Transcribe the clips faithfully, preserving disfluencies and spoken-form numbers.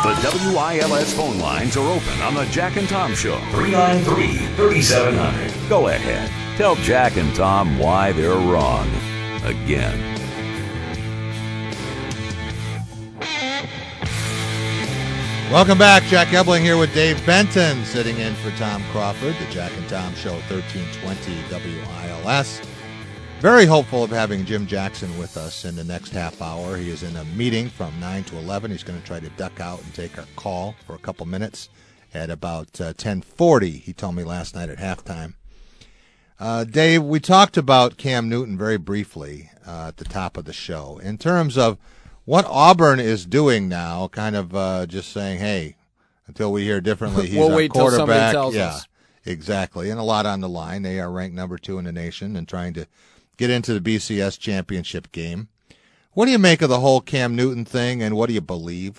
The W I L S phone lines are open on the Jack and Tom Show. three nine three, three seven zero zero. Go ahead. Tell Jack and Tom why they're wrong. Again. Welcome back. Jack Ebling here with Dave Benton, sitting in for Tom Crawford. The Jack and Tom Show, thirteen twenty W I L S. Very hopeful of having Jim Jackson with us in the next half hour. He is in a meeting from nine to eleven. He's going to try to duck out and take our call for a couple minutes at about uh, ten forty, he told me last night at halftime. Uh, Dave, we talked about Cam Newton very briefly uh, at the top of the show. In terms of what Auburn is doing now, kind of uh, just saying, hey, until we hear differently, he's we'll our wait till somebody quarterback. tells yeah, us. Exactly. And a lot on the line. They are ranked number two in the nation and trying to get into the B C S championship game. What do you make of the whole Cam Newton thing, and what do you believe?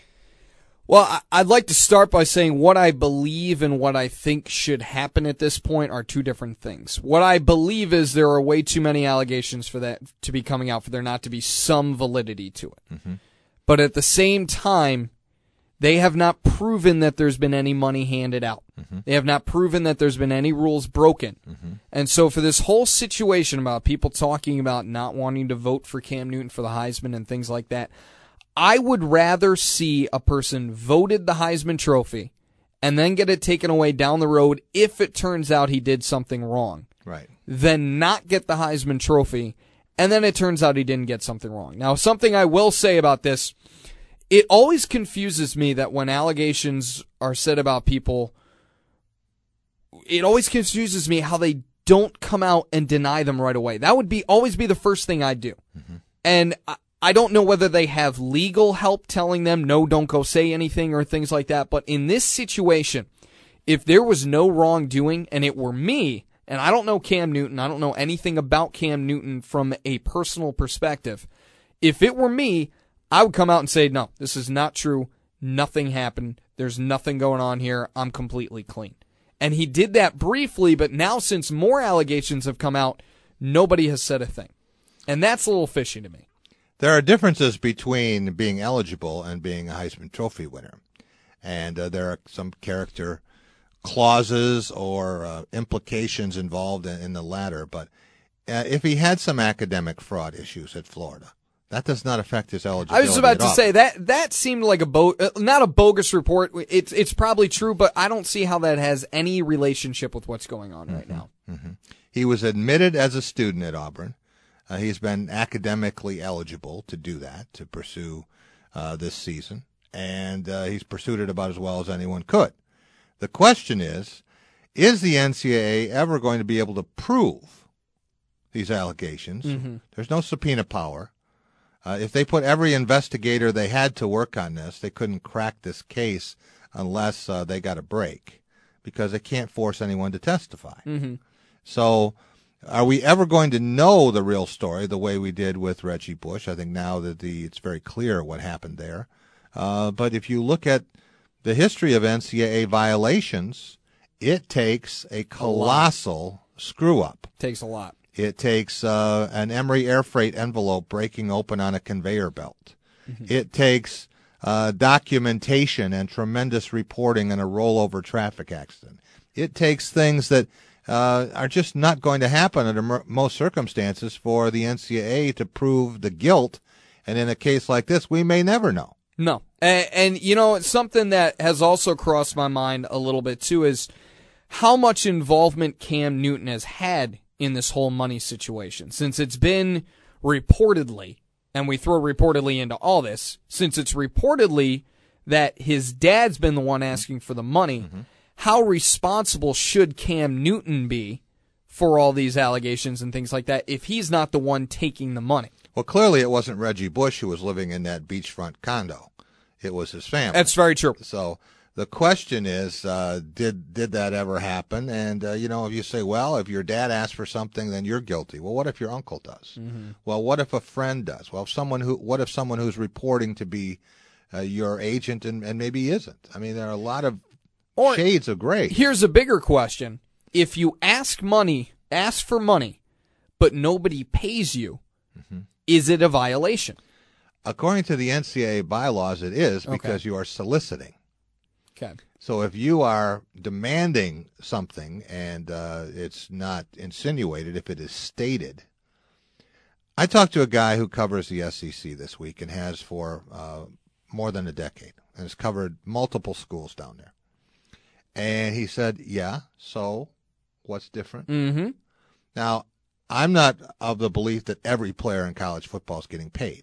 Well, I'd like to start by saying what I believe and what I think should happen at this point are two different things. What I believe is there are way too many allegations for that to be coming out for there not to be some validity to it. Mm-hmm. But at the same time, they have not proven that there's been any money handed out. Mm-hmm. They have not proven that there's been any rules broken. Mm-hmm. And so for this whole situation about people talking about not wanting to vote for Cam Newton for the Heisman and things like that, I would rather see a person voted the Heisman Trophy and then get it taken away down the road if it turns out he did something wrong. Right. Than not get the Heisman Trophy and then it turns out he didn't get something wrong. Now, something I will say about this, it always confuses me that when allegations are said about people, it always confuses me how they don't come out and deny them right away. That would be always be the first thing I'd do. Mm-hmm. And I, I don't know whether they have legal help telling them, no, don't go say anything or things like that. But in this situation, if there was no wrongdoing and it were me, and I don't know Cam Newton, I don't know anything about Cam Newton from a personal perspective. If it were me, I would come out and say, no, this is not true. Nothing happened. There's nothing going on here. I'm completely clean. And he did that briefly, but now since more allegations have come out, nobody has said a thing. And that's a little fishy to me. There are differences between being eligible and being a Heisman Trophy winner. And uh, there are some character clauses or uh, implications involved in, in the latter. But uh, if he had some academic fraud issues at Florida, that does not affect his eligibility. I was about at to all. say that that seemed like a bo- uh, not a bogus report. It's it's probably true, but I don't see how that has any relationship with what's going on mm-hmm. right now. Mm-hmm. He was admitted as a student at Auburn. Uh, he's been academically eligible to do that, to pursue uh, this season, and uh, he's pursued it about as well as anyone could. The question is, is the N C double A ever going to be able to prove these allegations? Mm-hmm. There's no subpoena power. Uh, if they put every investigator they had to work on this, they couldn't crack this case unless uh, they got a break, because they can't force anyone to testify. Mm-hmm. So are we ever going to know the real story the way we did with Reggie Bush? I think now that the it's very clear what happened there. Uh, but if you look at the history of N C double A violations, it takes a colossal screw-up. Takes a lot. It takes uh, an Emory air freight envelope breaking open on a conveyor belt. Mm-hmm. It takes uh, documentation and tremendous reporting in a rollover traffic accident. It takes things that uh, are just not going to happen under m- most circumstances for the N C double A to prove the guilt. And in a case like this, we may never know. No. And, and you know, something that has also crossed my mind a little bit, too, is how much involvement Cam Newton has had in this whole money situation. Since it's been reportedly, and we throw reportedly into all this, since it's reportedly that his dad's been the one asking for the money, mm-hmm. how responsible should Cam Newton be for all these allegations and things like that if he's not the one taking the money? Well, clearly it wasn't Reggie Bush who was living in that beachfront condo. It was his family. That's very true. So the question is, uh, did did that ever happen? And, uh, you know, if you say, well, if your dad asks for something, then you're guilty. Well, what if your uncle does? Mm-hmm. Well, what if a friend does? Well, if someone who, what if someone who's reporting to be uh, your agent and, and maybe isn't? I mean, there are a lot of or, shades of gray. Here's a bigger question. If you ask money, ask for money, but nobody pays you, mm-hmm. is it a violation? According to the N C double A bylaws, it is because Okay. you are soliciting. Okay. So if you are demanding something and uh, it's not insinuated, if it is stated. I talked to a guy who covers the S E C this week and has for uh, more than a decade and has covered multiple schools down there. And he said, yeah, so what's different? Mm-hmm. Now, I'm not of the belief that every player in college football is getting paid.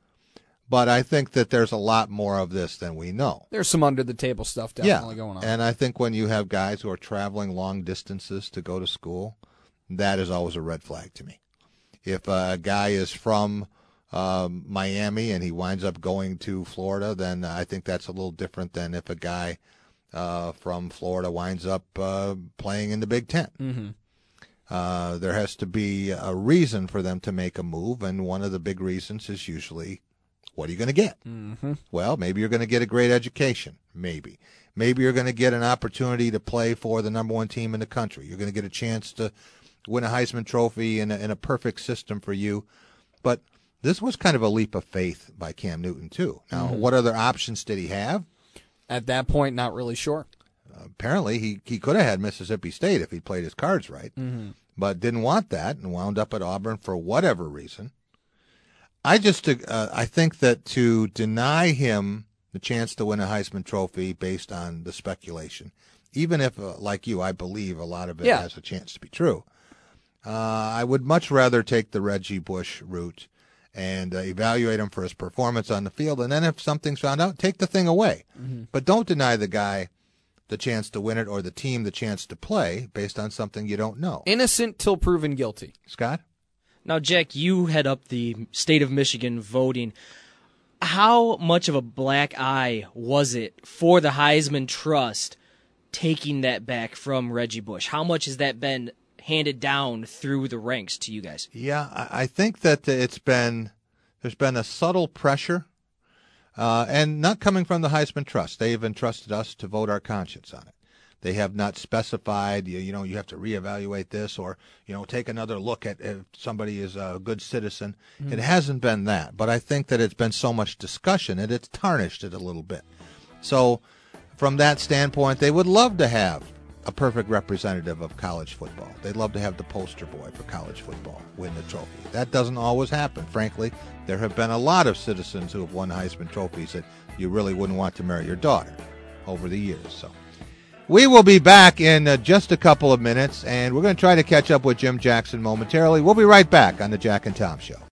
But I think that there's a lot more of this than we know. There's some under-the-table stuff definitely yeah. going on. And I think when you have guys who are traveling long distances to go to school, that is always a red flag to me. If a guy is from um, Miami and he winds up going to Florida, then I think that's a little different than if a guy uh, from Florida winds up uh, playing in the Big Ten. Mm-hmm. Uh, there has to be a reason for them to make a move, and one of the big reasons is usually, what are you going to get? Mm-hmm. Well, maybe you're going to get a great education. Maybe. Maybe you're going to get an opportunity to play for the number one team in the country. You're going to get a chance to win a Heisman Trophy in a, in a perfect system for you. But this was kind of a leap of faith by Cam Newton, too. Now, Mm-hmm. what other options did he have? At that point, not really sure. Uh, apparently, he, he could have had Mississippi State if he played his cards right, Mm-hmm. but didn't want that and wound up at Auburn for whatever reason. I just uh, I think that to deny him the chance to win a Heisman Trophy based on the speculation, even if, uh, like you, I believe a lot of it Yeah. has a chance to be true, uh, I would much rather take the Reggie Bush route and uh, evaluate him for his performance on the field, and then if something's found out, take the thing away. Mm-hmm. But don't deny the guy the chance to win it or the team the chance to play based on something you don't know. Innocent till proven guilty. Scott? Now, Jack, you head up the state of Michigan voting. How much of a black eye was it for the Heisman Trust taking that back from Reggie Bush? How much has that been handed down through the ranks to you guys? Yeah, I I think that it's been, there's been a subtle pressure, uh, and not coming from the Heisman Trust. They've entrusted us to vote our conscience on it. They have not specified, you, you know, you have to reevaluate this or, you know, take another look at if somebody is a good citizen. Mm. It hasn't been that, but I think that it's been so much discussion and it's tarnished it a little bit. So from that standpoint, they would love to have a perfect representative of college football. They'd love to have the poster boy for college football win the trophy. That doesn't always happen. Frankly, there have been a lot of citizens who have won Heisman trophies that you really wouldn't want to marry your daughter over the years. So we will be back in uh, just a couple of minutes, and we're going to try to catch up with Jim Jackson momentarily. We'll be right back on the Jack and Tom Show.